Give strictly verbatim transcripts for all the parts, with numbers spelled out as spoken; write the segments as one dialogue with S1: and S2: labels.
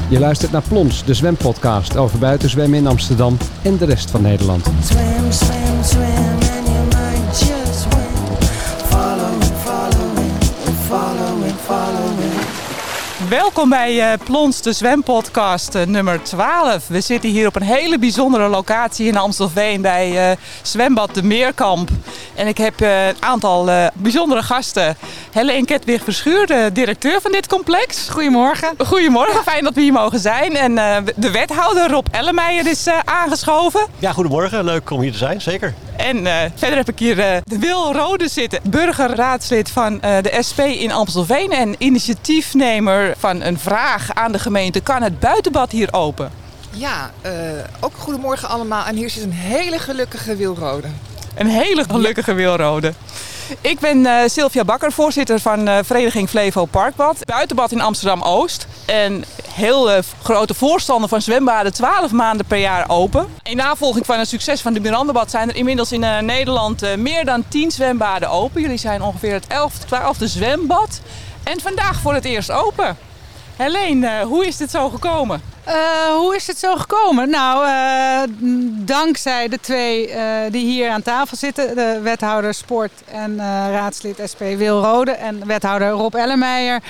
S1: Je luistert naar Plons, de zwempodcast over buitenzwemmen in Amsterdam en de rest van Nederland.
S2: Swim, swim, swim and you might just win. Follow it, follow it, follow it, follow it.
S3: Welkom bij uh, Plons, de zwempodcast uh, nummer twaalf. We zitten hier op een hele bijzondere locatie in Amstelveen bij uh, zwembad De Meerkamp. En ik heb uh, een aantal uh, bijzondere gasten. Helene Kettwig-Verschuur, de directeur van dit complex.
S4: Goedemorgen.
S3: Goedemorgen, ja. Fijn dat we hier mogen zijn. En uh, de wethouder Rob Ellemeijer is uh, aangeschoven.
S5: Ja, goedemorgen. Leuk om hier te zijn, zeker.
S3: En uh, verder heb ik hier uh, de Wil Rode zitten, burgerraadslid van uh, de S P in Amstelveen en initiatiefnemer van een vraag aan de gemeente. Kan het buitenbad hier open?
S4: Ja, uh, ook goedemorgen allemaal. En hier zit een hele gelukkige Wil Rode.
S3: Een hele gelukkige Wil Rode. Ik ben uh, Sylvia Bakker, voorzitter van uh, vereniging Flevo Parkbad. Buitenbad in Amsterdam-Oost. En heel uh, grote voorstander van zwembaden, twaalf maanden per jaar open. In navolging van het succes van de Mirandabad zijn er inmiddels in uh, Nederland uh, meer dan tien zwembaden open. Jullie zijn ongeveer het elfde, twaalfde zwembad. En vandaag voor het eerst open. Helene, uh, hoe is dit zo gekomen?
S6: Uh, hoe is het zo gekomen? Nou, uh, dankzij de twee uh, die hier aan tafel zitten. De wethouder sport en uh, raadslid S P Wil Rode en wethouder Rob Ellemeijer.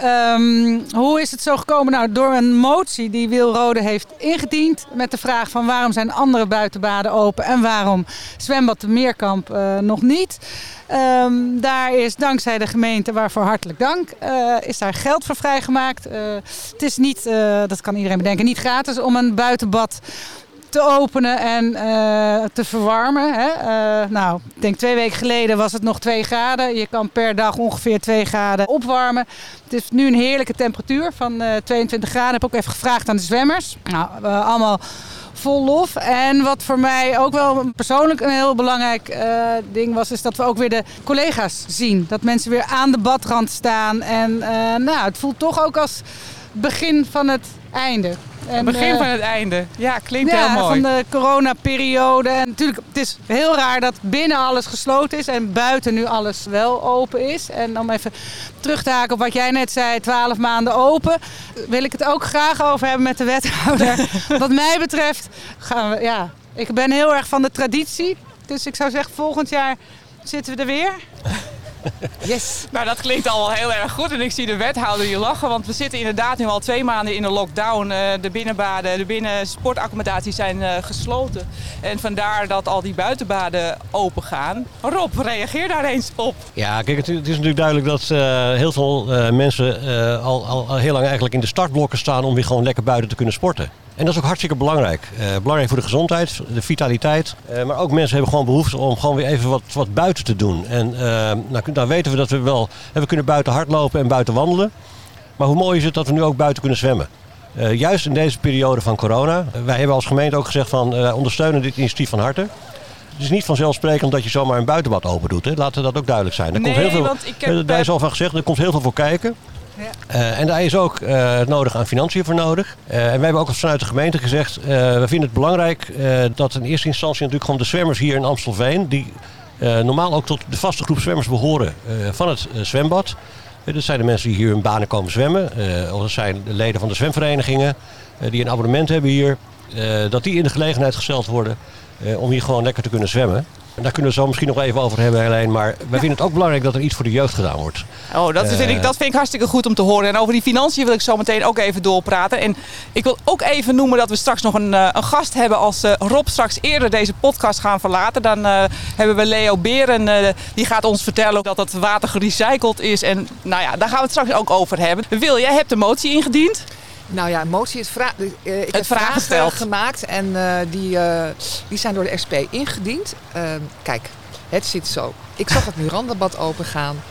S6: Um, hoe is het zo gekomen? Nou, door een motie die Wil Rode heeft ingediend met de vraag van waarom zijn andere buitenbaden open en waarom zwembad De Meerkamp uh, nog niet. Um, daar is dankzij de gemeente, waarvoor hartelijk dank, uh, is daar geld voor vrijgemaakt. Uh, het is niet, uh, dat kan iedereen bedenken, niet gratis om een buitenbad te openen en uh, te verwarmen. Hè. Uh, nou, ik denk twee weken geleden was het nog twee graden. Je kan per dag ongeveer twee graden opwarmen. Het is nu een heerlijke temperatuur van uh, tweeëntwintig graden. Ik heb ook even gevraagd aan de zwemmers. Nou, uh, allemaal vol lof. En wat voor mij ook wel persoonlijk een heel belangrijk uh, ding was, is dat we ook weer de collega's zien. Dat mensen weer aan de badrand staan. En uh, nou, het voelt toch ook als begin van het einde.
S3: En, begin uh, van het einde. Ja, klinkt
S6: ja,
S3: heel mooi.
S6: Van de coronaperiode. En natuurlijk, het is heel raar dat binnen alles gesloten is en buiten nu alles wel open is. En om even terug te haken op wat jij net zei, twaalf maanden open, wil ik het ook graag over hebben met de wethouder. Wat mij betreft gaan we, ja, ik ben heel erg van de traditie. Dus ik zou zeggen, volgend jaar zitten we er weer.
S3: Yes. Nou, dat klinkt al wel heel erg goed en ik zie de wethouder hier lachen, want we zitten inderdaad nu al twee maanden in de lockdown. Uh, de binnenbaden, de binnensportaccommodaties zijn uh, gesloten en vandaar dat al die buitenbaden open gaan. Rob, reageer daar eens op.
S5: Ja, kijk, het is natuurlijk duidelijk dat uh, heel veel uh, mensen uh, al, al, al heel lang eigenlijk in de startblokken staan om weer gewoon lekker buiten te kunnen sporten. En dat is ook hartstikke belangrijk. Uh, belangrijk voor de gezondheid, de vitaliteit. Uh, maar ook mensen hebben gewoon behoefte om gewoon weer even wat, wat buiten te doen. En uh, nou, nou weten we dat we wel, we kunnen buiten hardlopen en buiten wandelen. Maar hoe mooi is het dat we nu ook buiten kunnen zwemmen. Uh, juist in deze periode van corona. Uh, wij hebben als gemeente ook gezegd van uh, ondersteunen dit initiatief van harte. Het is niet vanzelfsprekend dat je zomaar een buitenbad open doet. Hè. Laten we dat ook duidelijk zijn. Er
S3: nee,
S5: komt heel veel,
S3: want ik heb...
S5: uh, daar is al van gezegd, er komt heel veel voor kijken. Ja. Uh, en daar is ook uh, het nodig aan financiën voor nodig. Uh, en wij hebben ook vanuit de gemeente gezegd, uh, we vinden het belangrijk uh, dat in eerste instantie natuurlijk gewoon de zwemmers hier in Amstelveen, die uh, normaal ook tot de vaste groep zwemmers behoren uh, van het uh, zwembad. Uh, dat zijn de mensen die hier hun banen komen zwemmen. Uh, of dat zijn de leden van de zwemverenigingen uh, die een abonnement hebben hier. Uh, dat die in de gelegenheid gesteld worden uh, om hier gewoon lekker te kunnen zwemmen. En daar kunnen we zo misschien nog even over hebben, Helene. Maar wij ja. vinden het ook belangrijk dat er iets voor de jeugd gedaan wordt.
S3: Oh, dat vind, ik, dat vind ik hartstikke goed om te horen. En over die financiën wil ik zo meteen ook even doorpraten. En ik wil ook even noemen dat we straks nog een, een gast hebben. Als uh, Rob straks eerder deze podcast gaan verlaten, dan uh, hebben we Leo Beren. Uh, die gaat ons vertellen dat het water gerecycled is. En nou ja, daar gaan we het straks ook over hebben. Wil, jij hebt een motie ingediend.
S4: Nou ja, een motie is vra- uh, ik
S3: het
S4: heb
S3: vragen
S4: vragen gemaakt en uh, die, uh, die zijn door de S P ingediend. Uh, kijk, het zit zo. Ik zag het Mirandabad opengaan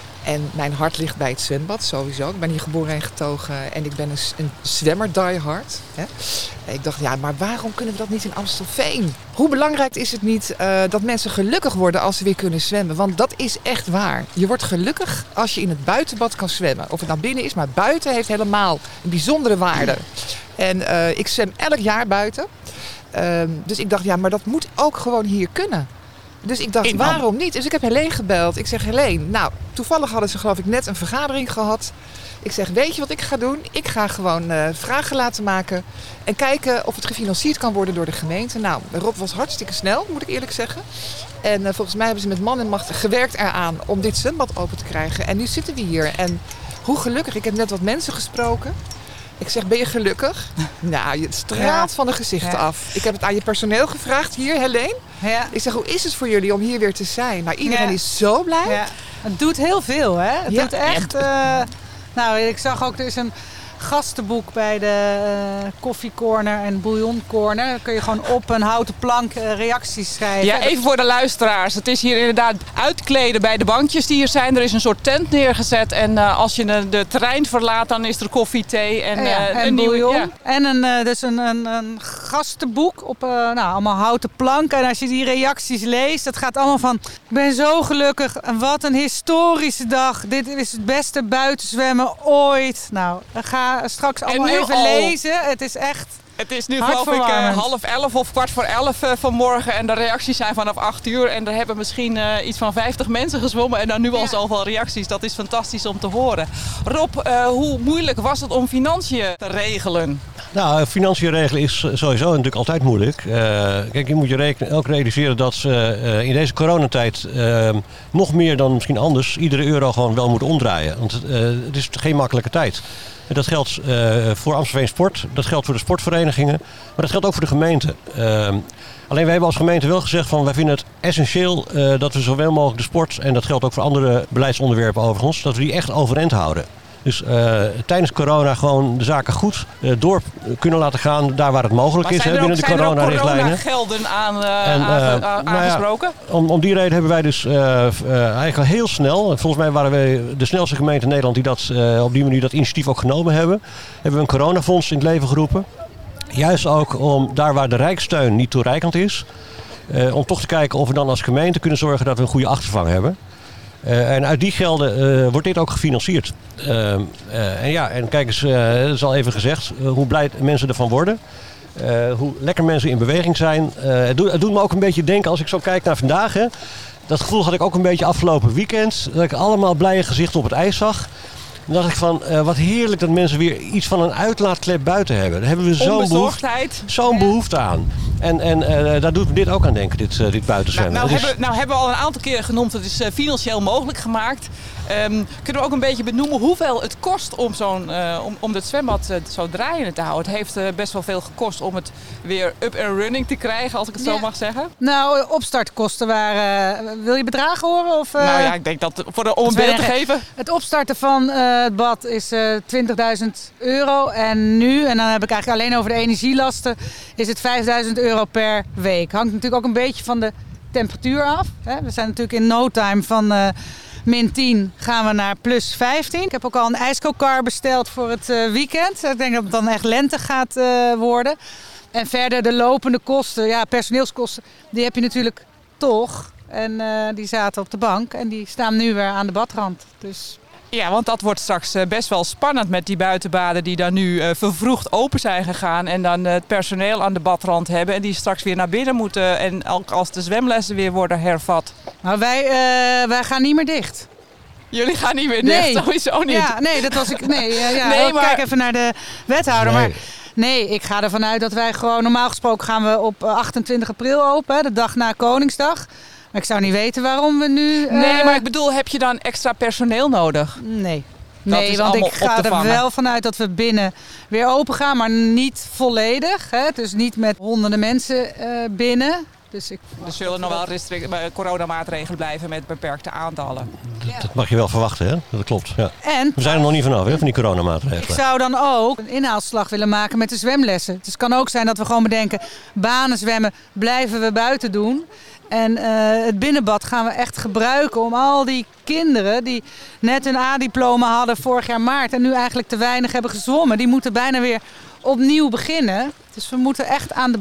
S4: en mijn hart ligt bij het zwembad sowieso. Ik ben hier geboren en getogen en ik ben een, een zwemmer diehard. Hè? Ik dacht, ja, maar waarom kunnen we dat niet in Amstelveen? Hoe belangrijk is het niet uh, dat mensen gelukkig worden als ze weer kunnen zwemmen? Want dat is echt waar. Je wordt gelukkig als je in het buitenbad kan zwemmen. Of het nou binnen is, maar buiten heeft helemaal een bijzondere waarde. En uh, ik zwem elk jaar buiten. Uh, dus ik dacht, ja, maar dat moet ook gewoon hier kunnen. Dus ik dacht,
S3: In
S4: waarom niet? Dus ik heb Helene gebeld. Ik zeg, Helene, nou, toevallig hadden ze geloof ik net een vergadering gehad. Ik zeg, weet je wat ik ga doen? Ik ga gewoon uh, vragen laten maken en kijken of het gefinancierd kan worden door de gemeente. Nou, Rob was hartstikke snel, moet ik eerlijk zeggen. En uh, volgens mij hebben ze met man en macht gewerkt eraan om dit zwembad open te krijgen. En nu zitten we hier. En hoe gelukkig. Ik heb net wat mensen gesproken. Ik zeg, ben je gelukkig? Nou, je straalt ja. van de gezichten ja. af. Ik heb het aan je personeel gevraagd hier, Helene. Ja. Ik zeg, hoe is het voor jullie om hier weer te zijn? Nou, iedereen ja. is zo blij.
S6: Ja. Het doet heel veel, hè? Het ja. doet echt... Uh, nou, ik zag ook, er is een gastenboek bij de uh, koffiecorner en bouilloncorner. Dan kun je gewoon op een houten plank uh, reacties schrijven.
S3: Ja, even voor de luisteraars. Het is hier inderdaad uitkleden bij de bankjes die hier zijn. Er is een soort tent neergezet. En uh, als je de, de terrein verlaat, dan is er koffie, thee en,
S6: ja,
S3: uh,
S6: en
S3: een
S6: bouillon.
S3: nieuwe... Ja.
S6: En een, uh, dus een, een, een gastenboek op uh, nou, allemaal houten planken. En als je die reacties leest, dat gaat allemaal van... Ik ben zo gelukkig. En wat een historische dag. Dit is het beste buitenzwemmen ooit. Nou, ga straks allemaal even al... lezen. Het is echt...
S3: Het is nu geloof ik uh, half elf of kwart voor elf uh, vanmorgen. En de reacties zijn vanaf acht uur. En er hebben misschien uh, iets van vijftig mensen gezwommen. En dan nu al ja. zoveel reacties. Dat is fantastisch om te horen. Rob, uh, hoe moeilijk was het om financiën te regelen?
S5: Nou, financiën regelen is sowieso natuurlijk altijd moeilijk. Uh, kijk, je moet je rekenen, ook realiseren dat ze uh, in deze coronatijd uh, nog meer dan misschien anders iedere euro gewoon wel moet omdraaien. Want uh, het is geen makkelijke tijd. Dat geldt uh, voor Amstelveen Sport, dat geldt voor de sportverenigingen, maar dat geldt ook voor de gemeente. Uh, alleen wij hebben als gemeente wel gezegd van wij vinden het essentieel uh, dat we zoveel mogelijk de sport, en dat geldt ook voor andere beleidsonderwerpen overigens, dat we die echt overeind houden. Dus uh, tijdens corona gewoon de zaken goed uh, door kunnen laten gaan daar waar het mogelijk is, hè, binnen de coronarichtlijnen.
S3: Zijn er ook gelden aan, uh, en, uh, aange, uh, nou aangesproken?
S5: Ja, om, om die reden hebben wij dus uh, uh, eigenlijk heel snel, volgens mij waren wij de snelste gemeente in Nederland die dat uh, op die manier dat initiatief ook genomen hebben, hebben we een coronafonds in het leven geroepen. Juist ook om daar waar de rijkssteun niet toereikend is, uh, om toch te kijken of we dan als gemeente kunnen zorgen dat we een goede achtervang hebben. Uh, en uit die gelden uh, wordt dit ook gefinancierd. Uh, uh, en ja, en kijk eens, uh, dat is al even gezegd, uh, hoe blij mensen ervan worden. Uh, hoe lekker mensen in beweging zijn. Uh, het, doet, het doet me ook een beetje denken als ik zo kijk naar vandaag. Hè. Dat gevoel had ik ook een beetje afgelopen weekend. Dat ik allemaal blije gezichten op het ijs zag. Dan dacht ik van, uh, wat heerlijk dat mensen weer iets van een uitlaatklep buiten hebben. Daar hebben we zo'n behoefte, zo'n behoefte aan. En, en uh, daar doet me dit ook aan denken, dit, uh, dit buitenzwemmen.
S3: Nou, nou,
S5: is...
S3: hebben, nou hebben we al een aantal keren genoemd, het is uh, financieel mogelijk gemaakt. Um, kunnen we ook een beetje benoemen hoeveel het kost om, zo'n, uh, om, om dit zwembad uh, zo draaiende te houden? Het heeft uh, best wel veel gekost om het weer up and running te krijgen, als ik het ja. zo mag zeggen.
S6: Nou, opstartkosten waren... Uh, wil je bedragen horen? Of, uh,
S3: nou ja, ik denk dat voor de, om een beeld te geven.
S6: Het opstarten van uh, het bad is uh, twintigduizend euro. En nu, en dan heb ik eigenlijk alleen over de energielasten, is het vijfduizend euro per week. Hangt natuurlijk ook een beetje van de temperatuur af. Hè? We zijn natuurlijk in no time van... Uh, min tien gaan we naar plus vijftien. Ik heb ook al een ijskookkar besteld voor het uh, weekend. Ik denk dat het dan echt lente gaat uh, worden. En verder de lopende kosten, ja, personeelskosten, die heb je natuurlijk toch. En uh, die zaten op de bank en die staan nu weer aan de badrand. Dus...
S3: Ja, want dat wordt straks best wel spannend met die buitenbaden die dan nu uh, vervroegd open zijn gegaan. En dan uh, het personeel aan de badrand hebben en die straks weer naar binnen moeten. En ook als de zwemlessen weer worden hervat.
S6: Nou, wij, uh, wij gaan niet meer dicht.
S3: Jullie gaan niet meer dicht,
S6: nee.
S3: sowieso niet.
S6: Ja, nee, dat was ik. Nee, uh, ja,
S3: nee, maar...
S6: Kijk even naar de wethouder.
S5: Nee.
S6: Maar nee, ik ga ervan uit dat wij gewoon... Normaal gesproken gaan we op achtentwintig april open, de dag na Koningsdag. Maar ik zou niet weten waarom we nu... Uh...
S3: Nee, maar ik bedoel, heb je dan extra personeel nodig?
S6: Nee. Nee, want ik ga er wel vanuit dat we binnen weer open gaan, maar niet volledig. Hè? Dus niet met honderden mensen uh, binnen. Dus ik...
S3: Er zullen nog wel restrict- coronamaatregelen blijven met beperkte aantallen.
S5: Dat, dat mag je wel verwachten, hè? Dat klopt. Ja.
S6: En,
S5: we zijn er nog niet vanaf, hè, van die coronamaatregelen.
S6: Ik zou dan ook een inhaalslag willen maken met de zwemlessen. Dus het kan ook zijn dat we gewoon bedenken, banen zwemmen blijven we buiten doen. En uh, het binnenbad gaan we echt gebruiken om al die kinderen die net een A-diploma hadden vorig jaar maart en nu eigenlijk te weinig hebben gezwommen, die moeten bijna weer opnieuw beginnen. Dus we moeten echt aan de bak.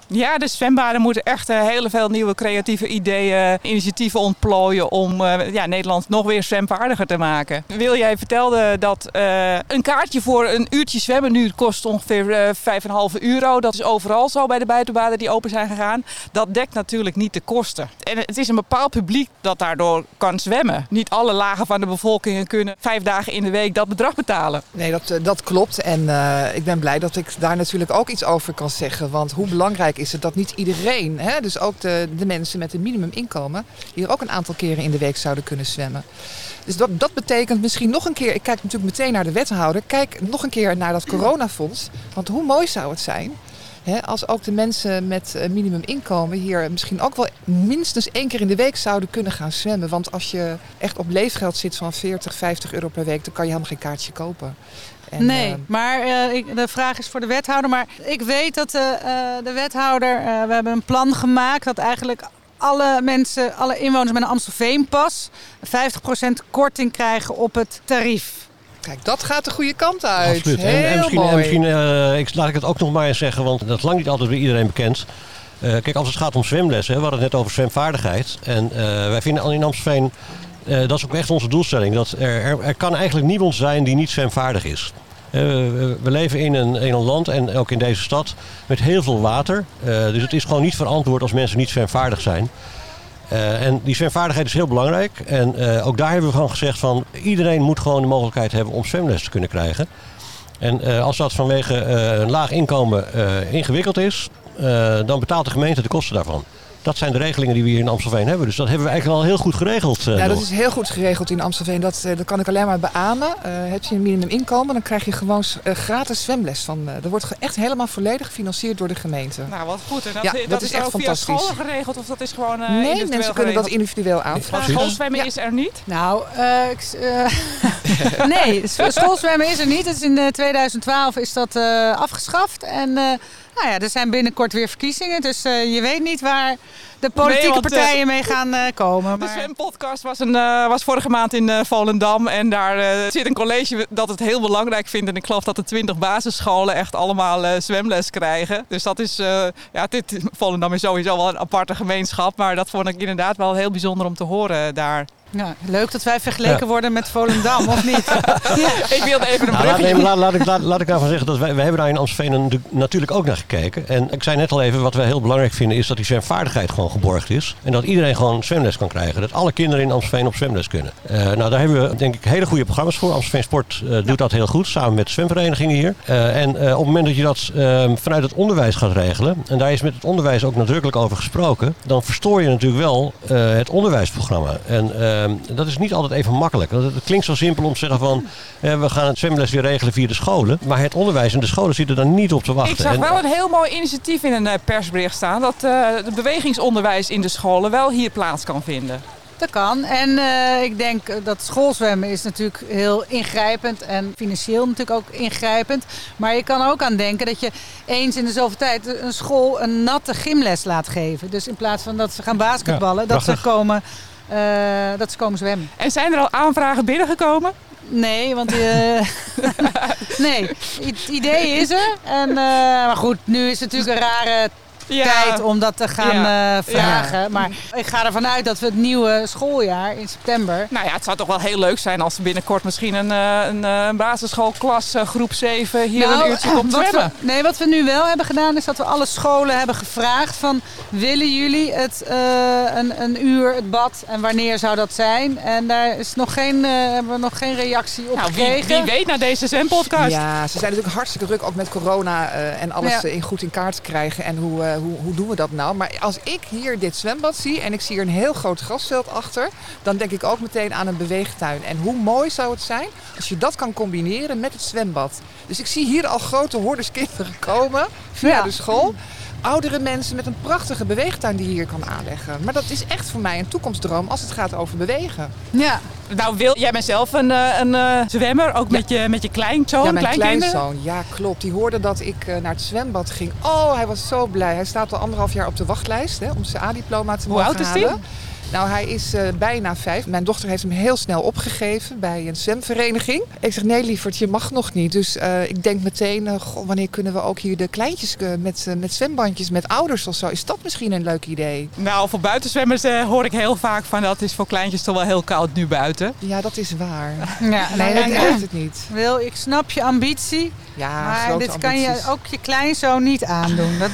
S3: Ja, de zwembaden moeten echt uh, heel veel nieuwe creatieve ideeën, initiatieven ontplooien om uh, ja, Nederland nog weer zwemvaardiger te maken. Wil, jij vertelde dat uh, een kaartje voor een uurtje zwemmen nu kost ongeveer uh, vijf komma vijf euro. Dat is overal zo bij de buitenbaden die open zijn gegaan. Dat dekt natuurlijk niet de kosten. En het is een bepaald publiek dat daardoor kan zwemmen. Niet alle lagen van de bevolking kunnen vijf dagen in de week dat bedrag betalen.
S4: Nee, dat, dat klopt. En uh, ik ben blij dat ik daar natuurlijk ook iets over kan zeggen. Want hoe belangrijk is het dat niet iedereen, hè, dus ook de, de mensen met een minimuminkomen, hier ook een aantal keren in de week zouden kunnen zwemmen. Dus dat, dat betekent misschien nog een keer, ik kijk natuurlijk meteen naar de wethouder, kijk nog een keer naar dat coronafonds. Want hoe mooi zou het zijn hè, als ook de mensen met een minimuminkomen hier misschien ook wel minstens één keer in de week zouden kunnen gaan zwemmen. Want als je echt op leefgeld zit van veertig, vijftig euro per week, dan kan je helemaal geen kaartje kopen. En,
S6: nee,
S4: uh,
S6: maar uh, ik, de vraag is voor de wethouder. Maar ik weet dat uh, de wethouder, uh, we hebben een plan gemaakt dat eigenlijk alle mensen, alle inwoners met een Amstelveenpas vijftig procent korting krijgen op het tarief.
S4: Kijk, dat gaat de goede kant uit.
S5: Absoluut.
S4: Heel
S5: en, en misschien,
S4: mooi.
S5: en misschien uh, ik, laat ik het ook nog maar eens zeggen, want dat is lang niet altijd bij iedereen bekend. Uh, kijk, als het gaat om zwemlessen, we hadden het net over zwemvaardigheid. En uh, wij vinden al in Amstelveen, uh, dat is ook echt onze doelstelling, dat er, er, er kan eigenlijk niemand zijn die niet zwemvaardig is. Uh, we leven in een, in een land en ook in deze stad met heel veel water. Uh, dus het is gewoon niet verantwoord als mensen niet zwemvaardig zijn. Uh, en die zwemvaardigheid is heel belangrijk. En uh, ook daar hebben we gewoon gezegd van iedereen moet gewoon de mogelijkheid hebben om zwemles te kunnen krijgen. En uh, als dat vanwege uh, een laag inkomen uh, ingewikkeld is, uh, dan betaalt de gemeente de kosten daarvan. Dat zijn de regelingen die we hier in Amstelveen hebben. Dus dat hebben we eigenlijk wel heel goed geregeld. Uh,
S4: ja, dat
S5: nog.
S4: is heel goed geregeld in Amstelveen. Dat, uh, dat kan ik alleen maar beamen. Uh, heb je een minimuminkomen, dan krijg je gewoon uh, gratis zwemles. Van, uh, dat wordt ge- echt helemaal volledig gefinancierd door de gemeente.
S3: Nou, wat goed. En dat,
S4: Ja,
S3: dat,
S4: dat
S3: is,
S4: is echt
S3: ook via
S4: fantastisch.
S3: scholen geregeld of dat is gewoon uh,
S4: nee,
S3: individueel
S4: mensen kunnen dat
S3: geregeld?
S4: individueel aanvragen.
S3: Schoolzwemmen
S4: Ja.
S3: is er niet?
S6: Nou, uh, ik, uh, nee, schoolzwemmen is er niet. Het is in uh, tweeduizend twaalf is dat uh, afgeschaft. En uh, nou ja, er zijn binnenkort weer verkiezingen. Dus uh, je weet niet waar de politieke
S3: Nee, want, uh,
S6: partijen mee gaan uh, komen.
S3: De
S6: Maar...
S3: zwempodcast was, een, uh, was vorige maand in uh, Volendam. En daar uh, zit een college dat het heel belangrijk vindt. En ik geloof dat de twintig basisscholen echt allemaal uh, zwemles krijgen. Dus dat is, uh, ja, dit, Volendam is sowieso wel een aparte gemeenschap. Maar dat vond ik inderdaad wel heel bijzonder om te horen daar.
S6: Ja, leuk dat wij vergeleken
S5: Ja.
S6: worden met Volendam, of niet? Ja.
S3: Ik wilde even een
S5: Nou, laat,
S3: bruggetje.
S5: nee, laat, laat, ik, laat, laat ik daarvan zeggen dat wij, wij hebben daar in Amstelveen natuurlijk ook naar gekeken. En ik zei net al even, wat wij heel belangrijk vinden is dat die zwemvaardigheid gewoon geborgd is. En dat iedereen gewoon zwemles kan krijgen. Dat alle kinderen in Amstelveen op zwemles kunnen. Uh, nou, daar hebben we denk ik hele goede programma's voor. Amstelveen Sport uh, doet ja. dat heel goed, samen met zwemverenigingen hier. Uh, en uh, op het moment dat je dat uh, vanuit het onderwijs gaat regelen, en daar is met het onderwijs ook nadrukkelijk over gesproken, dan verstoor je natuurlijk wel uh, het onderwijsprogramma. En uh, dat is niet altijd even makkelijk. Het klinkt zo simpel om te zeggen van eh, we gaan het zwemles weer regelen via de scholen. Maar het onderwijs en de scholen zitten daar niet op te wachten.
S3: Ik zag
S5: En,
S3: wel een heel mooi initiatief in een uh, persbericht staan. Dat uh, het bewegingsonderwijs in de scholen wel hier plaats kan vinden.
S6: Dat kan. En uh, ik denk dat schoolzwemmen is natuurlijk heel ingrijpend en financieel natuurlijk ook ingrijpend. Maar je kan ook aan denken dat je eens in de zoveel tijd een school een natte gymles laat geven. Dus in plaats van dat ze gaan basketballen,
S5: Ja,
S6: dat, ze
S5: prachtig.
S6: komen, uh, dat ze komen zwemmen.
S3: En zijn er al aanvragen binnengekomen?
S6: Nee, want uh, nee, het idee is er. En, uh, maar goed, nu is het natuurlijk een rare tijd om dat te gaan
S3: Ja.
S6: uh, vragen.
S3: Ja.
S6: Maar ik ga ervan uit dat we het nieuwe schooljaar in september...
S3: Nou ja, het zou toch wel heel leuk zijn als er binnenkort misschien een, uh, een, uh, een basisschoolklas uh, groep zeven hier
S6: Nou,
S3: een uurtje komt
S6: wat
S3: zwemmen.
S6: we, nee, wat we nu wel hebben gedaan is dat we alle scholen hebben gevraagd van willen jullie het, uh, een, een uur het bad en wanneer zou dat zijn? En daar is nog geen, uh, hebben we nog geen reactie op
S3: Nou, wie,
S6: gekregen.
S3: wie weet naar deze zwempodcast.
S4: Ja, ze zijn natuurlijk hartstikke druk, ook met corona uh, en alles
S6: Ja.
S4: uh, in goed in kaart te krijgen. En hoe, uh, hoe, hoe doen we dat nou? Maar als ik hier dit zwembad zie en ik zie er een heel groot grasveld achter, dan denk ik ook meteen aan een beweegtuin. En hoe mooi zou het zijn als je dat kan combineren met het zwembad. Dus ik zie hier al grote hordes kinderen komen via
S6: Ja.
S4: de school. Oudere mensen met een prachtige beweegtuin die je hier kan aanleggen. Maar dat is echt voor mij een toekomstdroom als het gaat over bewegen.
S6: Ja.
S3: Nou, Wil, jij bent zelf een, uh, een uh, zwemmer, ook
S4: Ja.
S3: met, je, met je kleinzoon,
S4: Ja, mijn
S3: kleinkinderen?
S4: kleinzoon. Ja, klopt. Die hoorde dat ik uh, naar het zwembad ging. Oh, hij was zo blij. Hij staat al anderhalf jaar op de wachtlijst hè, om zijn A-diploma te
S3: Hoe
S4: mogen
S3: oud is die?
S4: halen. Nou, hij is uh, bijna vijf. Mijn dochter heeft hem heel snel opgegeven bij een zwemvereniging. Ik zeg, nee lieverd, je mag nog niet. Dus uh, ik denk meteen, uh, goh, wanneer kunnen we ook hier de kleintjes uh, met, uh, met zwembandjes, met ouders of zo. Is dat misschien een leuk idee?
S3: Nou, voor buitenzwemmers uh, hoor ik heel vaak van dat is voor kleintjes toch wel heel koud nu buiten.
S4: Ja, dat is waar.
S6: Ja,
S4: nee, dat
S6: ja.
S4: werkt het niet.
S6: Wil, ik snap je ambitie.
S4: Ja,
S6: maar dit kan je
S4: ambities.
S6: ook je kleinzoon niet aandoen. Dat,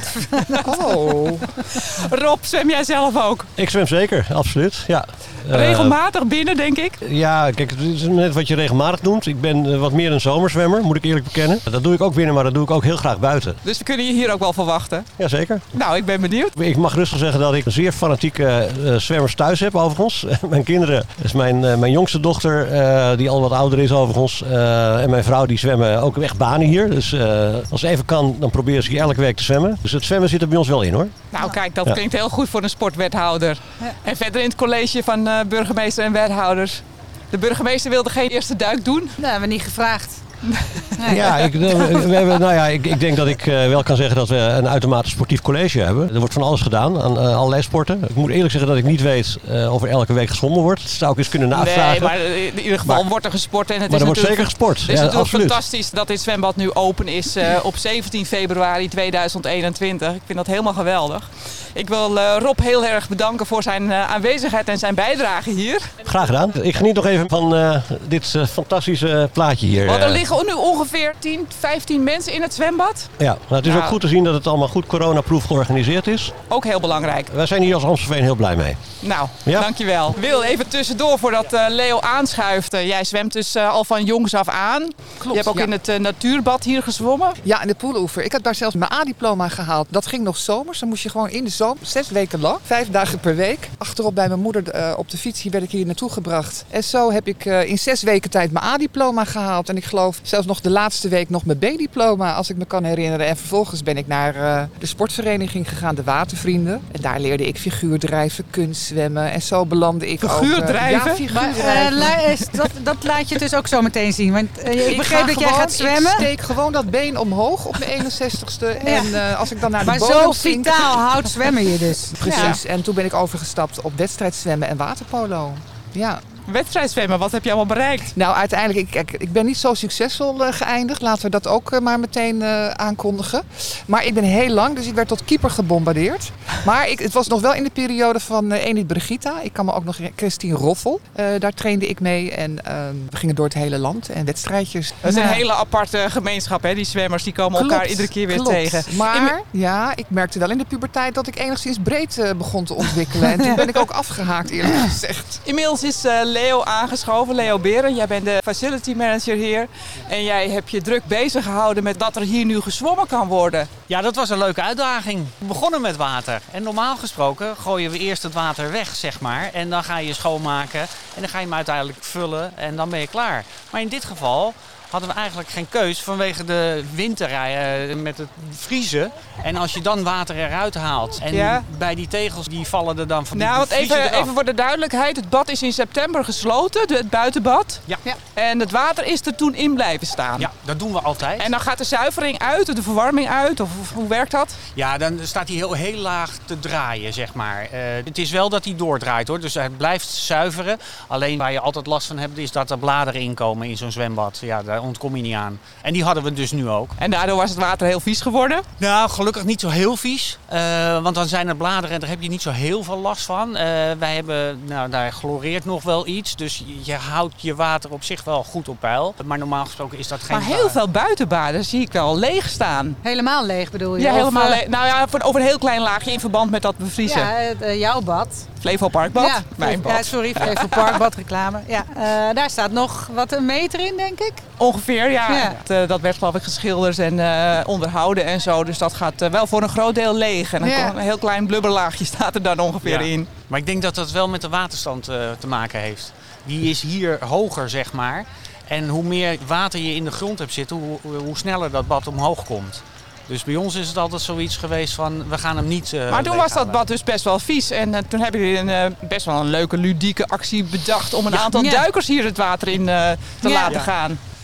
S4: Oh.
S3: Rob, zwem jij zelf ook?
S5: Ik zwem zeker, absoluut. Ja.
S3: Regelmatig uh, binnen, denk ik?
S5: Ja, kijk, het is net wat je regelmatig noemt. Ik ben uh, wat meer een zomerzwemmer, moet ik eerlijk bekennen. Dat doe ik ook binnen, maar dat doe ik ook heel graag buiten.
S3: Dus we kunnen je hier ook wel verwachten?
S5: Jazeker.
S3: Nou, ik ben benieuwd.
S5: Ik mag rustig zeggen dat ik zeer fanatieke uh, zwemmers thuis heb, overigens. Mijn kinderen, dus mijn, uh, mijn jongste dochter, uh, die al wat ouder is overigens. Uh, en mijn vrouw, die zwemmen ook echt banen hier. Dus uh, als het even kan, dan proberen ze hier elke week te zwemmen. Dus het zwemmen zit er bij ons wel in, hoor.
S3: Nou, kijk, dat
S5: ja.
S3: klinkt heel goed voor een sportwethouder.
S6: Ja.
S3: En verder in het college van uh, burgemeester en wethouders. De burgemeester wilde geen eerste duik doen.
S6: dat hebben we niet gevraagd. Nee.
S5: Ja, ik, we hebben, nou ja ik, ik denk dat ik uh, wel kan zeggen dat we een uitermate sportief college hebben. Er wordt van alles gedaan aan uh, allerlei sporten. Ik moet eerlijk zeggen dat ik niet weet uh, of er elke week gezwommen wordt. Dat zou ik eens kunnen navragen.
S3: Nee, maar in ieder geval
S5: maar,
S3: wordt er gesport. En het
S5: maar
S3: is
S5: er wordt zeker gesport.
S3: Het is
S5: ja,
S3: natuurlijk
S5: absoluut.
S3: fantastisch dat dit zwembad nu open is uh, op zeventien februari tweeduizend eenentwintig. Ik vind dat helemaal geweldig. Ik wil uh, Rob heel erg bedanken voor zijn uh, aanwezigheid en zijn bijdrage hier.
S5: Graag gedaan. Ik geniet nog even van uh, dit uh, fantastische plaatje hier.
S3: Want er
S5: uh.
S3: liggen nu ongeveer tien, vijftien mensen in het zwembad.
S5: Ja, nou, het is
S3: nou.
S5: ook goed te zien dat het allemaal goed coronaproof georganiseerd is.
S3: Ook heel belangrijk.
S5: Wij zijn hier als Amstelveen heel blij mee.
S3: Nou,
S5: ja?
S3: dankjewel. Wil even tussendoor voordat uh, Leo aanschuift. Uh, jij zwemt dus uh, al van jongs af aan.
S4: Klopt,
S3: je hebt ook
S4: ja.
S3: in het uh, natuurbad hier gezwommen.
S4: Ja, in de Poeloever. Ik heb daar zelfs mijn A-diploma gehaald. Dat ging nog zomers. Dan moest je gewoon in de zomer, zes weken lang, vijf dagen per week. Achterop bij mijn moeder uh, op de fiets, hier werd ik hier naartoe gebracht. En zo heb ik uh, in zes weken tijd mijn A-diploma gehaald. En ik geloof zelfs nog de laatste week nog mijn B-diploma, als ik me kan herinneren. En vervolgens ben ik naar uh, de sportvereniging gegaan, de Watervrienden. En daar leerde ik figuurdrijven, kunstzwemmen. En zo belandde ik
S3: Figuurdrijven?
S4: ook... Uh, ja, figuurdrijven.
S6: Maar, uh, dat, dat laat je dus ook zo meteen zien. Want uh, ik,
S4: ik
S6: begreep dat jij
S4: gewoon,
S6: gaat zwemmen.
S4: Ik steek gewoon dat been omhoog op mijn eenenzestigste. Ja. En uh, als ik dan naar de
S6: maar
S4: bodem
S6: zo
S4: zink...
S6: vitaal houdt zwemmen je dus.
S4: Precies.
S6: Ja.
S4: En toen ben ik overgestapt op wedstrijdzwemmen en waterpolo. Ja.
S3: Wedstrijdzwemmen, wat heb je allemaal bereikt?
S4: Nou, uiteindelijk, ik, kijk, ik ben niet zo succesvol uh, geëindigd. Laten we dat ook uh, maar meteen uh, aankondigen. Maar ik ben heel lang, dus ik werd tot keeper gebombardeerd. Maar ik, het was nog wel in de periode van uh, Enid Brigitta. Ik kan me ook nog Christine Roffel. Uh, daar trainde ik mee. En uh, we gingen door het hele land en wedstrijdjes.
S3: Dat is
S4: ja.
S3: een hele aparte gemeenschap, hè? Die zwemmers die komen
S4: Klopt,
S3: elkaar iedere keer weer
S4: klopt.
S3: tegen.
S4: Maar ja, ik merkte wel in de puberteit dat ik enigszins breed uh, begon te ontwikkelen. En toen ben ik ook afgehaakt, eerlijk gezegd.
S3: Inmiddels is uh, Leo aangeschoven. Leo Beren, jij bent de facility manager hier. En jij hebt je druk bezig gehouden met dat er hier nu gezwommen kan worden.
S7: Ja, dat was een leuke uitdaging. We begonnen met water. En normaal gesproken gooien we eerst het water weg, zeg maar. En dan ga je schoonmaken. En dan ga je hem uiteindelijk vullen. En dan ben je klaar. Maar in dit geval hadden we eigenlijk geen keus vanwege de winter uh, met het vriezen. En als je dan water eruit haalt en
S3: ja.
S7: bij die tegels die vallen er dan van die
S3: Nou, want
S7: vriezen
S3: even,
S7: eraf.
S3: even voor de duidelijkheid. Het bad is in september gesloten, het buitenbad.
S7: Ja.
S6: Ja.
S3: En het water is er toen in blijven staan.
S7: Ja, dat doen we altijd.
S3: En dan gaat de zuivering uit, de verwarming uit? Of hoe werkt dat?
S7: Ja, dan staat hij heel, heel laag te draaien, zeg maar. Uh, het is wel dat hij doordraait, hoor. Dus het blijft zuiveren. Alleen waar je altijd last van hebt, is dat er bladeren inkomen in zo'n zwembad. Ja, daar ontkom je niet aan. En die hadden we dus nu ook.
S3: En daardoor was het water heel vies geworden?
S7: Nou, gelukkig niet zo heel vies. Uh, want dan zijn er bladeren en daar heb je niet zo heel veel last van. Uh, wij hebben, nou, daar chloreert nog wel iets. Dus je, je houdt je water op zich wel goed op peil. Maar normaal gesproken is dat geen...
S3: Maar heel veel buitenbaden zie ik wel leeg staan.
S6: Helemaal leeg bedoel je?
S3: Ja, helemaal
S6: of, uh,
S3: leeg. Nou ja, voor, over een heel klein laagje in verband met dat bevriezen.
S6: Ja, uh, jouw bad.
S3: Flevo Parkbad,
S6: Ja,
S3: mijn bad.
S6: Ja, sorry, even Parkbad reclame. Ja, uh, daar staat nog wat een meter in, denk ik.
S3: Ongeveer, ja.
S6: Ja.
S3: Dat, uh, dat werd geloof ik geschilderd en uh, onderhouden en zo. Dus dat gaat uh, wel voor een groot deel leeg. En dan
S6: Ja.
S3: komt een heel klein blubberlaagje staat er dan ongeveer
S7: Ja.
S3: in.
S7: Maar ik denk dat dat wel met de waterstand uh, te maken heeft. Die is hier hoger, zeg maar. En hoe meer water je in de grond hebt zitten, hoe, hoe sneller dat bad omhoog komt. Dus bij ons is het altijd zoiets geweest van, we gaan hem niet uh,
S3: Maar toen was dat
S7: leeghalen.
S3: bad dus best wel vies. En uh, toen hebben jullie een, uh, best wel een leuke ludieke actie bedacht om een
S6: Ja.
S3: aantal
S6: Ja.
S3: duikers hier het water in uh, te
S6: Ja.
S3: laten
S7: Ja.
S3: gaan.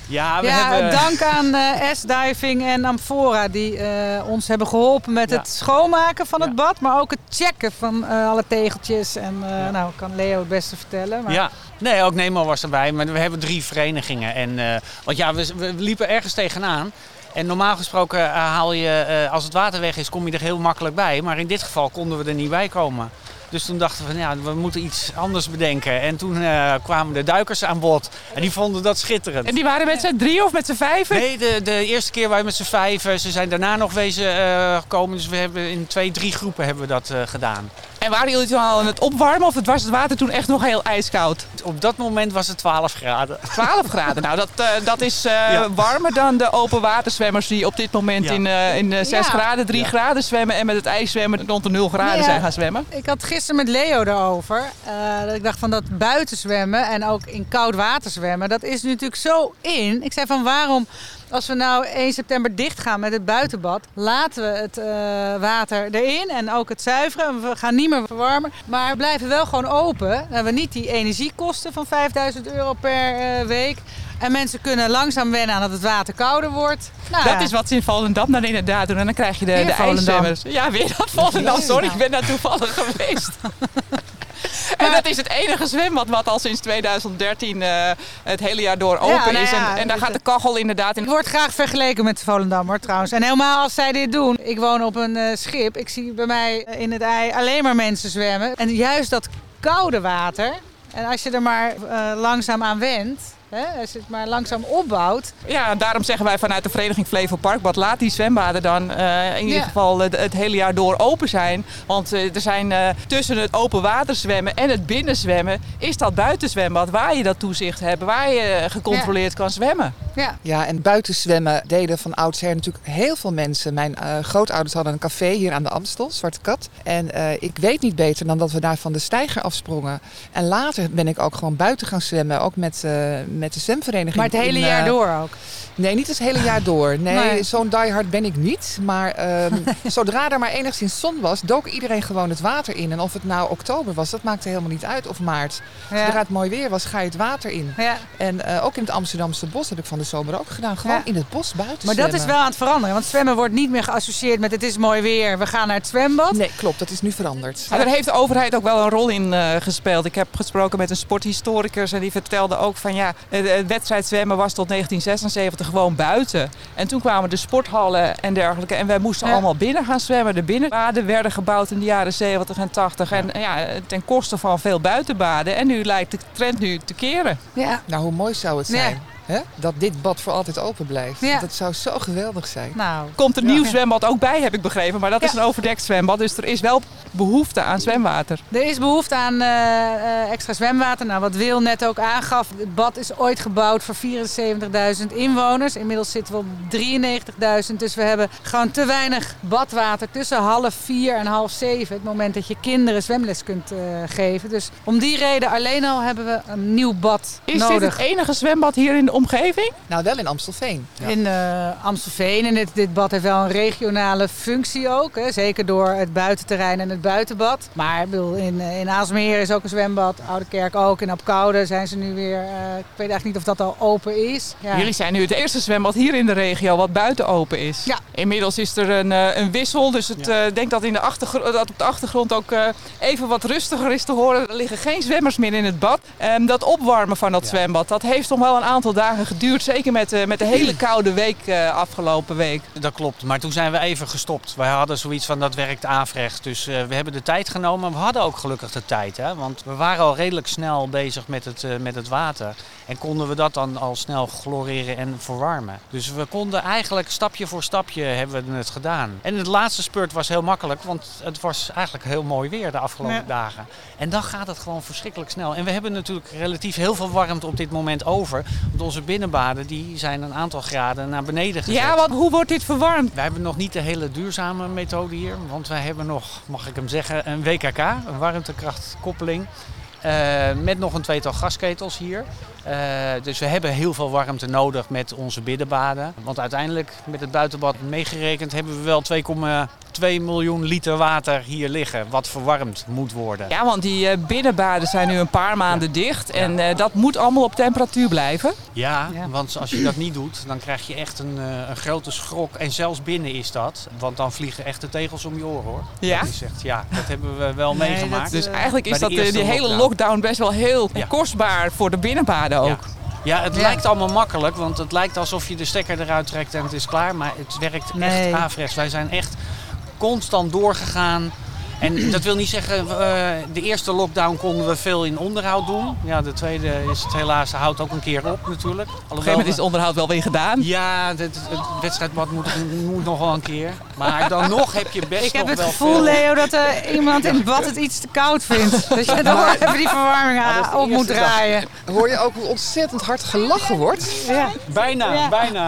S7: Ja, we
S6: Ja,
S7: hebben...
S6: dank aan uh, S-Diving en Amphora die uh, ons hebben geholpen met
S7: Ja.
S6: het schoonmaken van
S7: Ja.
S6: het bad. Maar ook het checken van uh, alle tegeltjes. En uh,
S7: Ja.
S6: nou, kan Leo het beste vertellen. Maar...
S7: Ja, nee, ook Nemo was erbij. Maar we hebben drie verenigingen. En, uh, want ja, we, we liepen ergens tegenaan. En normaal gesproken uh, haal je, uh, als het water weg is, kom je er heel makkelijk bij. Maar in dit geval konden we er niet bij komen. Dus toen dachten we van ja, we moeten iets anders bedenken. En toen uh, kwamen de duikers aan bod. En die vonden dat schitterend.
S3: En die waren met z'n drie of met z'n vijven?
S7: Nee, de, de eerste keer waren we met z'n vijven. Ze zijn daarna nog wezen uh, gekomen. Dus we hebben in twee, drie groepen hebben we dat uh, gedaan.
S3: En waren jullie toen al aan het opwarmen of was het water toen echt nog heel ijskoud?
S7: Op dat moment was het twaalf graden.
S3: twaalf graden, nou dat, uh, dat is uh,
S7: Ja.
S3: warmer dan de open waterzwemmers die op dit moment
S7: Ja.
S3: in, uh, in uh, zes
S6: Ja.
S3: graden, drie
S7: Ja.
S3: graden zwemmen en met het ijszwemmen rond de nul graden
S6: Ja.
S3: zijn gaan zwemmen.
S6: Ik had gisteren met Leo erover. Uh, dat ik dacht van dat buiten zwemmen en ook in koud water zwemmen. Dat is nu natuurlijk zo in. Ik zei van waarom, als we nou één september dicht gaan met het buitenbad. Laten we het uh, water erin en ook het zuiveren. We gaan niet meer verwarmen. Maar we blijven wel gewoon open. Dan hebben we niet die energiekosten van vijfduizend euro per uh, week. En mensen kunnen langzaam wennen aan dat het water kouder wordt. Nou,
S3: Dat
S6: ja.
S3: is wat ze in Volendam dan inderdaad doen. En dan krijg je de,
S6: Weer
S3: de
S6: Volendam.
S3: ijszwemmers. Ja, weer dat Volendam. Sorry,
S6: Ja.
S3: ik ben daar toevallig geweest. En dat is het enige zwembad wat al sinds tweeduizend dertien uh, het hele jaar door open
S6: Ja, nou
S3: is.
S6: ja,
S3: En, en daar
S6: het-
S3: gaat de kachel inderdaad in.
S6: Het wordt graag vergeleken met Volendam hoor trouwens. En helemaal als zij dit doen. Ik woon op een uh, schip. Ik zie bij mij in het ei alleen maar mensen zwemmen. En juist dat koude water. En als je er maar uh, langzaam aan went. Hè, als je het maar langzaam opbouwt.
S3: Ja, daarom zeggen wij vanuit de vereniging Flevo Parkbad, laat die zwembaden dan uh, in ieder
S6: Ja.
S3: geval het, het hele jaar door open zijn. Want uh, er zijn uh, tussen het open water zwemmen en het binnenzwemmen, is dat buitenzwembad waar je dat toezicht hebt, waar je gecontroleerd kan zwemmen.
S6: Ja.
S4: Ja, en buiten zwemmen deden van oudsher natuurlijk heel veel mensen. Mijn uh, grootouders hadden een café hier aan de Amstel, Zwarte Kat. En uh, ik weet niet beter dan dat we daar van de steiger afsprongen. En later ben ik ook gewoon buiten gaan zwemmen, ook met, uh, met de zwemvereniging.
S6: Maar het hele
S4: in, uh,
S6: jaar door ook.
S4: Nee, niet het hele jaar door. Nee,
S6: Nee.
S4: zo'n diehard ben ik niet. Maar um, zodra er maar enigszins zon was, dook iedereen gewoon het water in. En of het nou oktober was, dat maakte helemaal niet uit. Of maart.
S6: Ja.
S4: Zodra het mooi weer was, ga je het water in.
S6: Ja.
S4: En uh, ook in het Amsterdamse bos heb ik van de zomer ook gedaan. Gewoon
S6: Ja.
S4: in het bos buiten
S6: Maar dat
S4: zwemmen.
S6: is wel aan het veranderen. Want zwemmen wordt niet meer geassocieerd met het is mooi weer. We gaan naar het zwembad.
S4: Nee, klopt. Dat is nu veranderd.
S3: Maar daar heeft de overheid ook wel een rol in uh, gespeeld. Ik heb gesproken met een sporthistoricus en die vertelde ook van ja, het, het wedstrijdzwemmen was tot negentien zesenzeventig gewoon buiten. En toen kwamen de sporthallen en dergelijke en wij moesten
S6: Ja.
S3: allemaal binnen gaan zwemmen. De binnenbaden werden gebouwd in de jaren zeventig en tachtig en ja, ten koste van veel buitenbaden. En nu lijkt de trend nu te keren.
S6: Ja.
S4: Nou, hoe mooi zou het
S6: Ja.
S4: zijn hè? Dat dit bad voor altijd open blijft.
S6: Ja.
S4: Dat zou zo geweldig zijn.
S6: Nou.
S3: Komt een nieuw
S6: Ja.
S3: zwembad ook bij, heb ik begrepen. Maar dat is
S6: Ja.
S3: een overdekt zwembad, dus er is wel behoefte aan zwemwater.
S6: Er is behoefte aan uh, uh, extra zwemwater. Nou, wat Wil net ook aangaf. Het bad is ooit gebouwd voor vierenzeventigduizend inwoners. Inmiddels zitten we op drieënnegentigduizend. Dus we hebben gewoon te weinig badwater tussen half vier en half zeven. Het moment dat je kinderen zwemles kunt uh, geven. Dus om die reden alleen al hebben we een nieuw bad
S3: Is
S6: nodig.
S3: dit het enige zwembad hier in de omgeving?
S4: Nou, wel in Amstelveen. Ja.
S6: In uh, Amstelveen. En dit, dit bad heeft wel een regionale functie ook. Hè? Zeker door het buitenterrein en het buitenbad. Maar ik bedoel, in, uh, in Aalsmeer is ook een zwembad. Oudekerk ook. In Apkoude zijn ze nu weer... Uh, ik weet eigenlijk niet of dat al open is. Ja.
S3: Jullie zijn nu het eerste zwembad hier in de regio wat buiten open is.
S6: Ja.
S3: Inmiddels is er een, uh, een wissel. Dus ik uh, denk dat, in de achtergr- dat op de achtergrond ook uh, even wat rustiger is te horen. Er liggen geen zwemmers meer in het bad. Um, dat opwarmen van dat
S7: Ja.
S3: zwembad, dat heeft toch wel een aantal dagen geduurd. Zeker met, uh, met de hele koude week uh, afgelopen week.
S7: Dat klopt, maar toen zijn we even gestopt. Wij hadden zoiets van dat werkt averechts. Dus uh, we hebben de tijd genomen. We hadden ook gelukkig de tijd. Hè? Want we waren al redelijk snel bezig met het, uh, met het water. En konden we dat dan al snel chloreren en verwarmen. Dus we konden eigenlijk stapje voor stapje hebben we het gedaan. En het laatste spurt was heel makkelijk. Want het was eigenlijk heel mooi weer de afgelopen
S6: Ja.
S7: dagen. En dan gaat het gewoon verschrikkelijk snel. En we hebben natuurlijk relatief heel veel warmte op dit moment over. Want onze binnenbaden die zijn een aantal graden naar beneden gezet.
S3: Ja, want hoe wordt dit verwarmd?
S7: Wij hebben nog niet de hele duurzame methode hier, want wij hebben nog, mag ik hem zeggen, een W K K, een warmtekrachtkoppeling. Uh, met nog een tweetal gasketels hier. Uh, dus we hebben heel veel warmte nodig met onze binnenbaden. Want uiteindelijk met het buitenbad meegerekend hebben we wel twee komma twee miljoen liter water hier liggen wat verwarmd moet worden.
S3: Ja, want die uh, binnenbaden zijn nu een paar maanden ja. dicht. En uh, dat moet allemaal op temperatuur blijven.
S7: Ja, ja, want als je dat niet doet, dan krijg je echt een, uh, een grote schrok. En zelfs binnen is dat. Want dan vliegen echt de tegels om je oren, hoor.
S3: Ja?
S7: Dat is echt, ja, dat hebben we wel nee, meegemaakt.
S3: Dat, uh, dus eigenlijk is dat
S7: die,
S3: de, die hele lockdown. lockdown best wel heel ja. kostbaar voor de binnenbaden ook.
S7: Ja. Ja, het ja. lijkt allemaal makkelijk, want het lijkt alsof je de stekker eruit trekt en het is klaar. Maar het werkt nee. echt averechts. Wij zijn echt constant doorgegaan. En dat wil niet zeggen, uh, de eerste lockdown konden we veel in onderhoud doen. Ja, de tweede is het helaas, houdt ook een keer op natuurlijk.
S3: Op een gegeven moment is het onderhoud wel weer gedaan.
S7: Ja, het, het wedstrijdbad moet, moet nog wel een keer. Maar dan nog heb je best
S6: Ik
S7: nog wel
S6: heb het gevoel,
S7: veel.
S6: Leo, dat er iemand in het bad het iets te koud vindt. Dat je dan even die verwarming ja, op moet draaien.
S4: Dag. Hoor je ook hoe ontzettend hard gelachen wordt?
S7: Ja. Bijna, ja. bijna.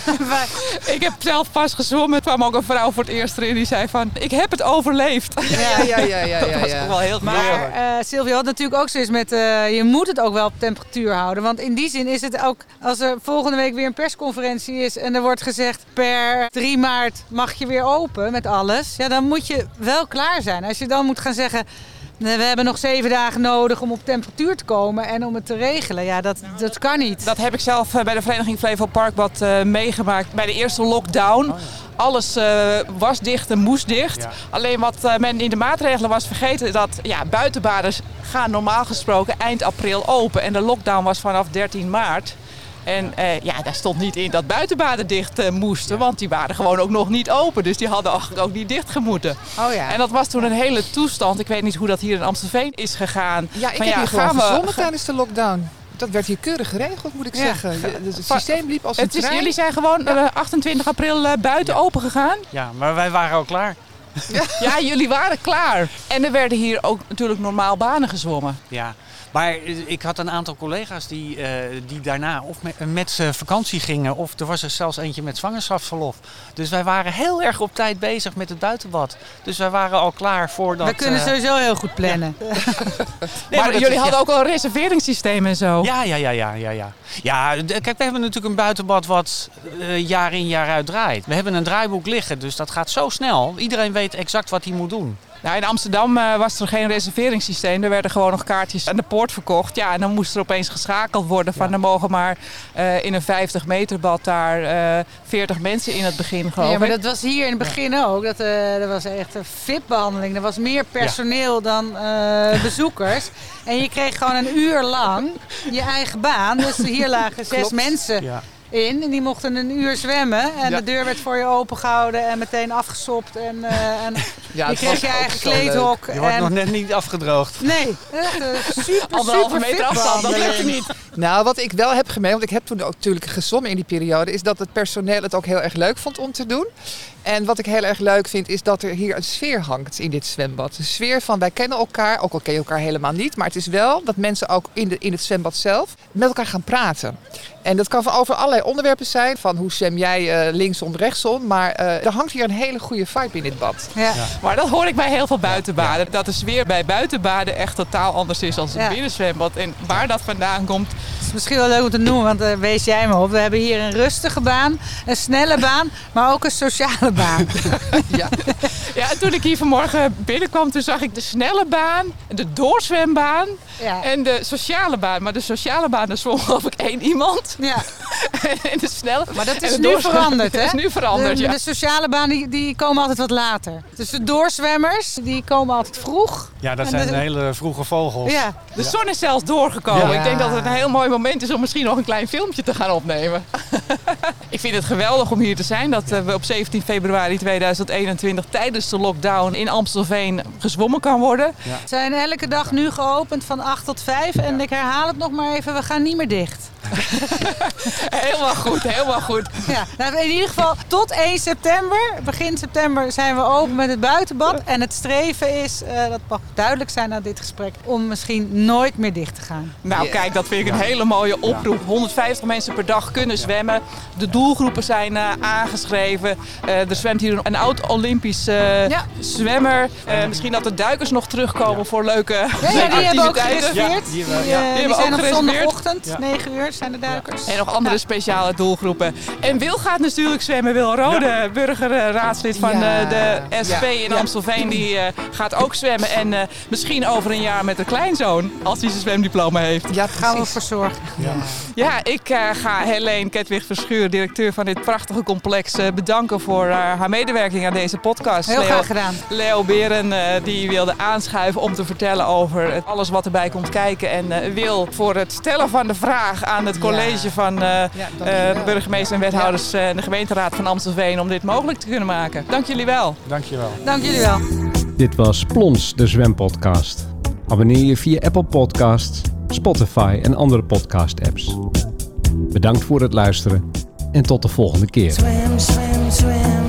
S3: Ik heb zelf pas gezwommen. Er kwam ook een vrouw voor het eerst erin die zei van, ik heb het overleefd.
S4: Ja, ja, ja, ja, ja, ja.
S3: Dat was ook wel heel
S6: Maar uh, Sylvia had natuurlijk ook zoiets met, uh, je moet het ook wel op temperatuur houden. Want in die zin is het ook, als er volgende week weer een persconferentie is en er wordt gezegd per drie maart mag je weer open met alles. Ja, dan moet je wel klaar zijn. Als je dan moet gaan zeggen, we hebben nog zeven dagen nodig om op temperatuur te komen en om het te regelen. Ja, dat, dat kan niet.
S3: Dat heb ik zelf bij de Vereniging Flevo Parkbad uh, meegemaakt bij de eerste lockdown. Oh, ja. Alles uh, was dicht en moest dicht. Ja. Alleen wat uh, men in de maatregelen was vergeten, dat ja, buitenbaders gaan normaal gesproken eind april open. En de lockdown was vanaf dertien maart. En uh, ja, daar stond niet in dat buitenbaden dicht uh, moesten, want die waren gewoon ook nog niet open. Dus die hadden eigenlijk ook niet dicht gemoeten.
S6: Oh ja.
S3: En dat was toen een hele toestand. Ik weet niet hoe dat hier in Amstelveen is gegaan.
S4: Ja, ik
S3: van,
S4: heb
S3: ja,
S4: hier gewoon
S3: we...
S4: gezwommen tijdens de lockdown. Dat werd hier keurig geregeld, moet ik ja. zeggen. Het systeem liep als een
S3: het is,
S4: trein.
S3: Jullie zijn gewoon uh, achtentwintig april uh, buiten ja. open gegaan?
S7: Ja, maar wij waren al klaar.
S3: Ja. ja, jullie waren klaar. En er werden hier ook natuurlijk normaal banen gezwommen.
S7: Ja. Maar ik had een aantal collega's die, uh, die daarna of met, met uh, vakantie gingen of er was er zelfs eentje met zwangerschapsverlof. Dus wij waren heel erg op tijd bezig met het buitenbad. Dus wij waren al klaar voordat...
S6: We kunnen uh, sowieso heel goed plannen.
S3: Ja. nee, maar, maar jullie hadden ja. ook wel een reserveringssysteem en zo.
S7: Ja, ja, ja, ja, ja, ja. Ja, kijk, we hebben natuurlijk een buitenbad wat uh, jaar in jaar uit draait. We hebben een draaiboek liggen, dus dat gaat zo snel. Iedereen weet exact wat hij moet doen.
S3: Nou, in Amsterdam uh, was er geen reserveringssysteem. Er werden gewoon nog kaartjes aan de poort verkocht. Ja, en dan moest er opeens geschakeld worden van ja. er mogen maar uh, in een vijftig meter bad daar uh, veertig mensen in het begin, geloof ik.
S6: Ja, maar dat was hier in het begin ja. ook. Dat, uh, dat was echt een V I P-behandeling. Er was meer personeel ja. dan uh, bezoekers. En je kreeg gewoon een uur lang je eigen baan. Dus hier lagen zes Klopt. mensen. Ja. in. En die mochten een uur zwemmen. En ja. de deur werd voor je opengehouden en meteen afgesopt. En, uh, en ja, je kreeg je eigen kleedhok.
S7: Je wordt
S6: en...
S7: nog net niet afgedroogd.
S6: Nee, echt uh, super,
S3: Anderhalve meter afstand, dat lukt niet.
S4: Nou, wat ik wel heb gemerkt, want ik heb toen ook natuurlijk gezwommen in die periode, is dat het personeel het ook heel erg leuk vond om te doen. En wat ik heel erg leuk vind, is dat er hier een sfeer hangt in dit zwembad. Een sfeer van, wij kennen elkaar, ook al ken je elkaar helemaal niet. Maar het is wel dat mensen ook in, de, in het zwembad zelf met elkaar gaan praten. En dat kan van over allerlei onderwerpen zijn. Van hoe zwem jij uh, linksom, rechtsom. Maar uh, er hangt hier een hele goede vibe in dit bad.
S3: Ja. Ja. Maar dat hoor ik bij heel veel buitenbaden. Ja. Dat de sfeer bij buitenbaden echt totaal anders is dan een ja. binnenzwembad. En waar dat vandaan komt...
S6: Het is misschien wel leuk om te noemen, want uh, wees jij me op. We hebben hier een rustige baan, een snelle baan, maar ook een sociale baan.
S3: ja. ja, toen ik hier vanmorgen binnenkwam, toen zag ik de snelle baan, de doorzwembaan ja. en de sociale baan. Maar de sociale baan, daar zwom geloof ik één iemand.
S6: Ja.
S3: en de snelle...
S6: Maar dat is nu veranderd, hè?
S3: Dat is nu veranderd,
S6: de,
S3: ja.
S6: De sociale baan, die, die komen altijd wat later. Dus de doorzwemmers, die komen altijd vroeg.
S7: Ja, dat zijn de, hele vroege vogels.
S3: Ja. De zon is zelfs doorgekomen. Ja. Ik denk dat het een heel mooi moment is om misschien nog een klein filmpje te gaan opnemen. Ik vind het geweldig om hier te zijn. Dat we op zeventien februari tweeduizend eenentwintig tijdens de lockdown in Amstelveen gezwommen kan worden.
S6: Ja. We zijn elke dag nu geopend van acht tot vijf. En ja. ik herhaal het nog maar even, we gaan niet meer dicht.
S3: Helemaal goed, helemaal goed.
S6: Ja, nou in ieder geval tot één september. Begin september zijn we open met het buitenbad. En het streven is, uh, dat mag duidelijk zijn na dit gesprek, om misschien nooit meer dicht te gaan.
S3: Nou yeah. kijk, dat vind ik een hele mooie oproep. honderdvijftig mensen per dag kunnen zwemmen. De doelgroepen zijn uh, aangeschreven. Uh, er zwemt hier een oud-Olympisch uh, ja. zwemmer. Uh, misschien dat de duikers nog terugkomen ja. voor leuke,
S6: ja,
S3: leuke
S6: ja, die
S3: activiteiten.
S6: hebben ook gereserveerd.
S3: Ja, die,
S6: die, uh,
S3: ja. die,
S6: die
S3: hebben
S6: zijn
S3: ook
S6: op zondagochtend, ja. negen uur, zijn de duikers.
S3: En nog andere
S6: Ja.
S3: speciale doelgroepen. En Wil gaat natuurlijk zwemmen. Wil Rode, burgerraadslid van
S4: Ja.
S3: uh, de S P
S4: Ja.
S3: in
S4: Ja.
S3: Amstelveen, die uh, gaat ook zwemmen. En uh, misschien over een jaar met een kleinzoon, als hij zijn zwemdiploma heeft.
S4: Ja,
S6: Gaan we
S4: precies.
S6: voor zorgen.
S4: Ja.
S3: Ja, ik uh, ga Helene Ketwig-Verschuur, directeur van dit prachtige complex, uh, bedanken voor uh, haar medewerking aan deze podcast.
S6: Heel
S3: Leo,
S6: graag gedaan.
S3: Leo Beren uh, die wilde aanschuiven om te vertellen over het- alles wat erbij komt kijken. En uh, Wil voor het stellen van de vraag aan het college
S4: Ja.
S3: van uh,
S4: Ja,
S3: uh,
S4: dankjewel.
S3: burgemeester en wethouders uh, en de gemeenteraad van Amstelveen om dit mogelijk te kunnen maken. Dank jullie wel.
S8: Dankjewel.
S6: Dank jullie wel.
S1: Dit was Plons, de zwempodcast. Abonneer je via Apple Podcasts, Spotify en andere podcast-apps. Bedankt voor het luisteren en tot de volgende keer.
S2: Swim, swim, swim.